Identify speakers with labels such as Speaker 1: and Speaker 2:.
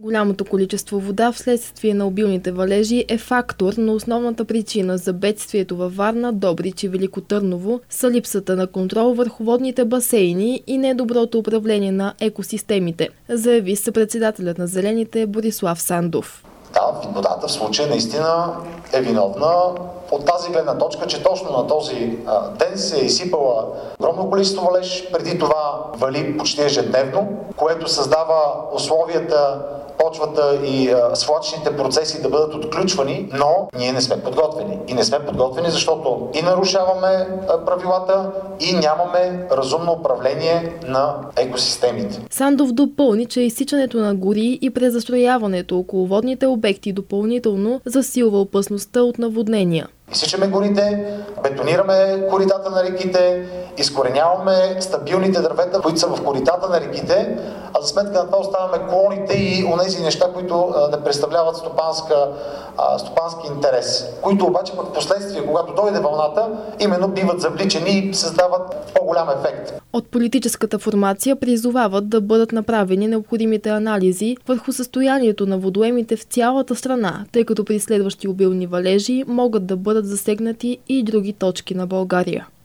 Speaker 1: Голямото количество вода вследствие на обилните валежи е фактор, но основната причина за бедствието във Варна, Добрич и Велико Търново са липсата на контрол върху водните басейни и недоброто управление на екосистемите, заяви съпредседателят на Зелените Борислав Сандов.
Speaker 2: Да, водата в случая наистина е виновна от тази гледна точка, че точно на този ден се е изсипала огромно количество валеж, преди това вали почти ежедневно, което създава условията почвата и свлачищните процеси да бъдат отключвани, но ние не сме подготвени. И не сме подготвени, защото и нарушаваме правилата, и нямаме разумно управление на екосистемите.
Speaker 1: Сандов допълни, че изсичането на гори и презастрояването около водните обекти допълнително засилва опасността от наводнения.
Speaker 2: Изсичаме горите, бетонираме коритата на реките, изкореняваме стабилните дървета, които са в коритата на реките, а за сметка на това оставяме клоните и онези неща, които не представляват стопански интерес, които обаче пък в последствие, когато дойде вълната, именно биват завличани и създават по-голям ефект.
Speaker 1: От политическата формация призовават да бъдат направени необходимите анализи върху състоянието на водоемите в цялата страна, тъй като при следващи обилни валежи могат да бъдат засегнати и други точки на България.